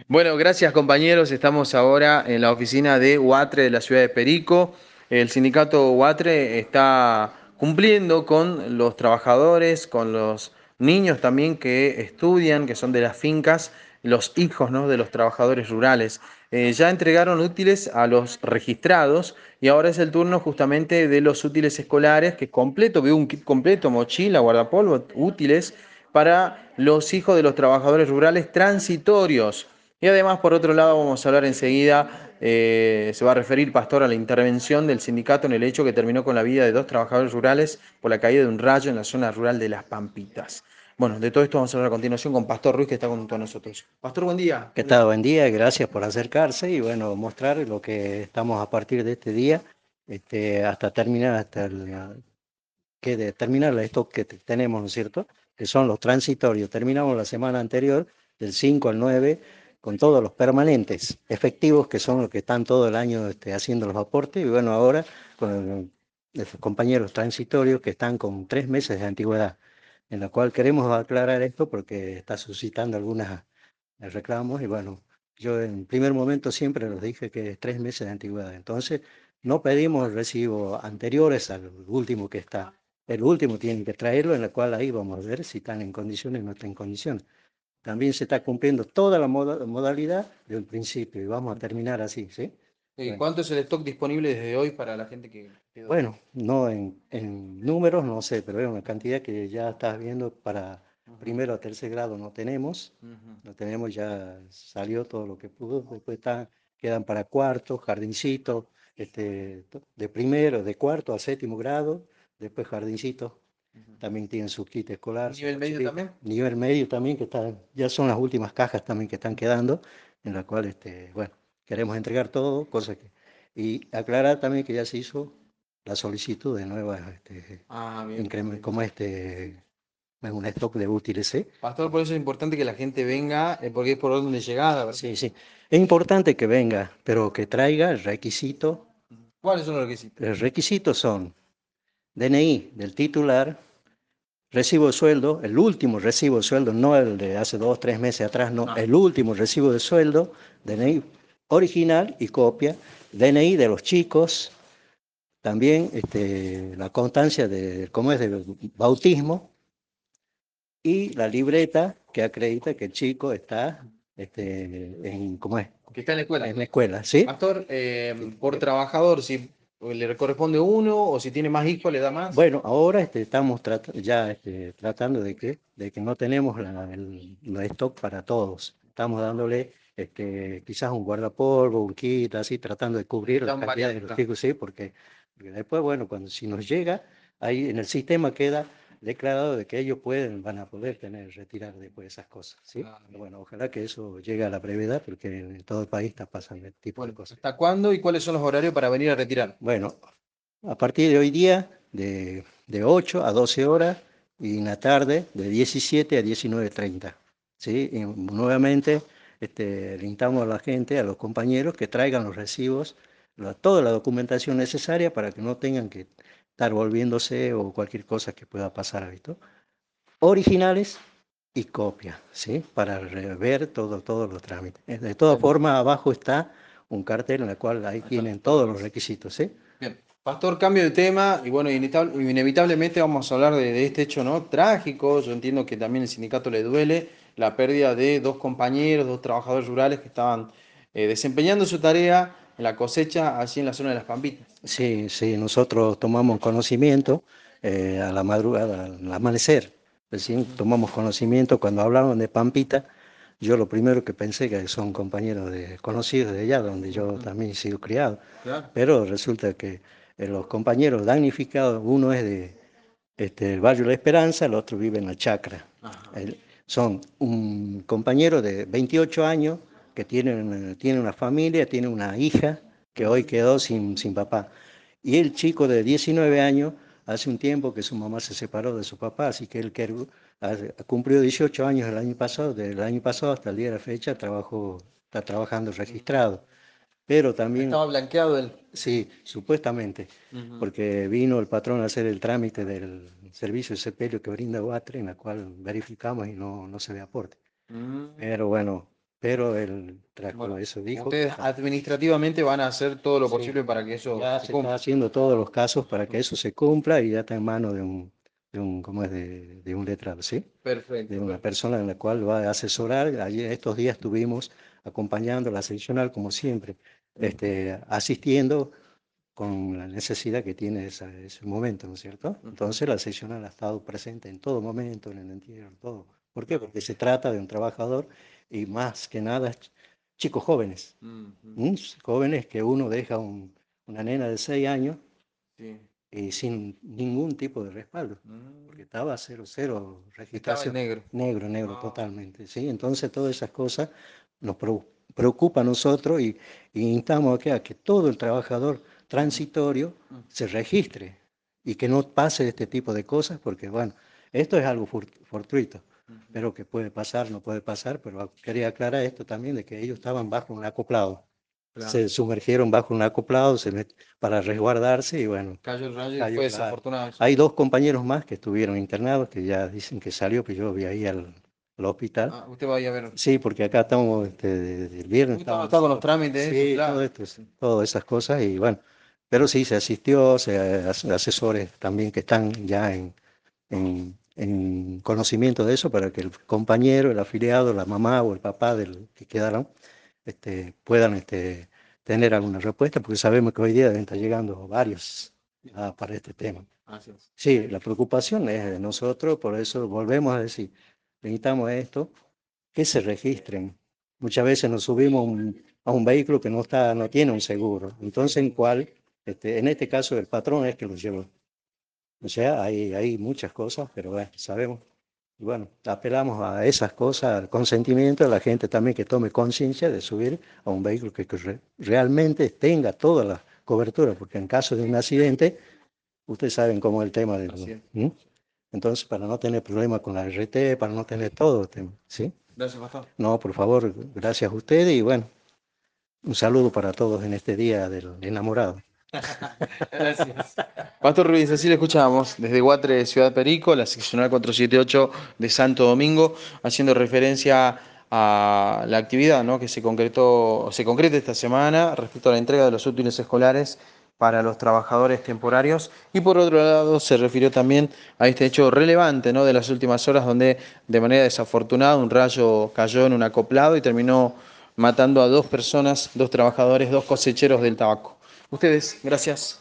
Bueno, gracias compañeros. Estamos ahora en la oficina de UATRE de la ciudad de Perico. El sindicato UATRE está cumpliendo con los trabajadores, con los niños también que estudian, que son de las fincas, los hijos, ¿no?, de los trabajadores rurales. Ya entregaron útiles a los registrados y ahora es el turno justamente de los útiles escolares, que completo, veo un kit completo, mochila, guardapolvo, útiles para los hijos de los trabajadores rurales transitorios. Y además, por otro lado, vamos a hablar enseguida, se va a referir Pastor a la intervención del sindicato en el hecho que terminó con la vida de dos trabajadores rurales por la caída de un rayo en la zona rural de Las Pampitas. Bueno, de todo esto vamos a hablar a continuación con Pastor Ruiz, que está junto a nosotros. Pastor, buen día. ¿Qué tal? Buen día, gracias por acercarse y bueno, mostrar lo que estamos a partir de este día, hasta terminar, terminar el stock que tenemos, ¿no es cierto? Que son los transitorios. Terminamos la semana anterior, del 5 al 9, con todos los permanentes efectivos, que son los que están todo el año haciendo los aportes, y bueno, ahora con los compañeros transitorios que están con 3 meses de antigüedad, en la cual queremos aclarar esto porque está suscitando algunas reclamos y bueno, yo en primer momento siempre les dije que es 3 meses de antigüedad. Entonces, no pedimos recibos anteriores al último que está. El último tienen que traerlo, en la cual ahí vamos a ver si están en condiciones o no están en condiciones. También se está cumpliendo toda la modalidad de un principio y vamos a terminar así, ¿sí? Bueno, ¿Cuánto es el stock disponible desde hoy para la gente que quedó? bueno, no en números, no sé, pero es una cantidad que ya estás viendo para Ujú, primero a tercer grado ujú. no tenemos, ya salió todo lo que pudo, después quedan para cuarto, jardincito, de primero, de cuarto a séptimo grado, después jardincito, Ujú. también tienen su kit escolar, su ¿Nivel medio mochilita, también? nivel medio también, ya son las últimas cajas también que están quedando, en la cual, bueno, queremos entregar todo, y aclarar también que ya se hizo la solicitud de nuevas, Ah, bien, bien. como es un stock de útiles, ¿sí? Pastor, por eso es importante que la gente venga, porque es por orden de llegada, ¿verdad? Sí, sí. Es importante que venga, pero que traiga el requisito. ¿Cuáles son los requisitos? Los requisitos son DNI del titular, recibo de sueldo, el último recibo de sueldo, no el de hace 2, 3 meses atrás, no, Ah, el último recibo de sueldo, DNI original y copia, DNI de los chicos, también la constancia de cómo es de bautismo y la libreta que acredita que el chico está ¿cómo es? que está en la escuela. En la escuela, ¿sí? Pastor, por trabajador, si le corresponde uno o si tiene más hijos, le da más. Bueno, ahora estamos ya tratando de que no tenemos los stock para todos. Estamos dándole quizás un guardapolvo, un kit, así, tratando de cubrir la Están cantidad de variando, los claro. chicos, sí, porque después, bueno, si nos llega, ahí en el sistema queda declarado de que ellos van a poder retirar después esas cosas, ¿sí? Ah, bien. Bueno, ojalá que eso llegue a la brevedad, porque en todo el país está pasando este tipo de Bueno, cosas. ¿hasta cuándo y cuáles son los horarios para venir a retirar? Bueno, a partir de hoy día, de 8 a 12 horas, y en la tarde, de 17 a 19:30. ¿Sí? Y nuevamente, le instamos a la gente, a los compañeros, que traigan los recibos, toda la documentación necesaria para que no tengan que estar volviéndose o cualquier cosa que pueda pasar, ¿visto? Originales y copia, ¿sí? Para ver todos los trámites. De todas Bien. formas, abajo está un cartel en el cual ahí Ahí está, tienen todo lo todos que los es. requisitos, ¿sí? Bien. Pastor, cambio de tema y bueno, inevitablemente vamos a hablar de este hecho, ¿no?, trágico. Yo entiendo que también el sindicato le duele la pérdida de dos compañeros, dos trabajadores rurales que estaban desempeñando su tarea en la cosecha allí en la zona de Las Pampitas. Sí, sí, nosotros tomamos conocimiento a la madrugada, al amanecer. Recién Ujú. tomamos conocimiento cuando hablaban de Pampita. Yo lo primero que pensé que son compañeros conocidos de allá, donde yo Ujú. también he sido criado. Claro. Pero resulta que los compañeros damnificados, uno es el barrio La Esperanza, el otro vive en la Chacra. Ajá. Son un compañero de 28 años que tiene una familia, tiene una hija que hoy Ujú. quedó sin papá. Y el chico de 19 años, hace un tiempo que su mamá se separó de su papá, así que él cumplió 18 años el año pasado, del año pasado hasta el día de la fecha está trabajando registrado. Pero también, Estaba blanqueado él. sí, supuestamente, Ujú. porque vino el patrón a hacer el trámite del servicio de sepelio que brinda UATRE, en la cual verificamos y no se ve aporte. Mm. Pero bueno, pero el, como Bueno, eso dijo, ustedes administrativamente van a hacer todo lo sí, posible para que eso ya se se está cumpla. haciendo todos los casos para que Mm. eso se cumpla y ya está en manos ¿cómo es? De un letrado, ¿sí? De Perfecto, una perfecto. persona en la cual va a asesorar. Ayer, estos días estuvimos acompañando a la seccional, como siempre, asistiendo con la necesidad que tiene ese momento, ¿no es cierto? Ujú. Entonces la seccional ha estado presente en todo momento, en el entierro, todo. ¿Por qué? Porque se trata de un trabajador y más que nada chicos jóvenes, Ujú. ¿m? Jóvenes que uno deja una nena de 6 años Sí. y sin ningún tipo de respaldo, porque Mm. estaba cero Estaba en registración, negro. negro Ah, totalmente, ¿sí? Entonces todas esas cosas nos preocupa a nosotros y instamos a que todo el trabajador ujú, transitorio ujú, se registre y que no pase este tipo de cosas, porque bueno, esto es algo fortuito, ujú. pero que puede pasar, no puede pasar, pero quería aclarar esto también de que ellos estaban bajo un acoplado, Claro. se sumergieron bajo un acoplado para resguardarse y bueno, Cayó el rayo y cayó, fue claro. desafortunado eso. Hay dos compañeros más que estuvieron internados, que ya dicen que salió, que yo vi ahí al hospital. Ah, usted va a ir a ver. Sí, porque acá estamos, desde el viernes estábamos Está con los haciendo, trámites, eso, sí, todo claro. esto, todas esas cosas y bueno, pero sí, se asistió, asesores también que están ya en conocimiento de eso para que el compañero, el afiliado, la mamá o el papá del que quedaron, puedan tener alguna respuesta, porque sabemos que hoy día deben estar llegando varios para este tema. Así es. Sí, la preocupación es de nosotros, por eso volvemos a decir, necesitamos esto, que se registren. Muchas veces nos subimos a un vehículo que no tiene un seguro, entonces en cuál, en este caso el patrón es que lo lleva. O sea, hay muchas cosas, pero bueno, sabemos. Y bueno, apelamos a esas cosas, al consentimiento de la gente también que tome conciencia de subir a un vehículo que realmente tenga toda la cobertura, porque en caso de un accidente, ustedes saben cómo es el tema Así del... es. ¿Mm? Entonces, para no tener problemas con la RT, para no tener todo el tema, ¿sí? Gracias, pastor. No, por favor, gracias a ustedes y bueno, un saludo para todos en este día del enamorado. Gracias. Pastor Ruiz, así le escuchábamos desde Guatre, Ciudad Perico, la seccional 478 de Santo Domingo, haciendo referencia a la actividad, ¿no?, que se concreta esta semana respecto a la entrega de los útiles escolares para los trabajadores temporarios. Y por otro lado, se refirió también a este hecho relevante, ¿no?, de las últimas horas, donde de manera desafortunada un rayo cayó en un acoplado y terminó matando a dos personas, dos trabajadores, dos cosecheros del tabaco. Ustedes, gracias.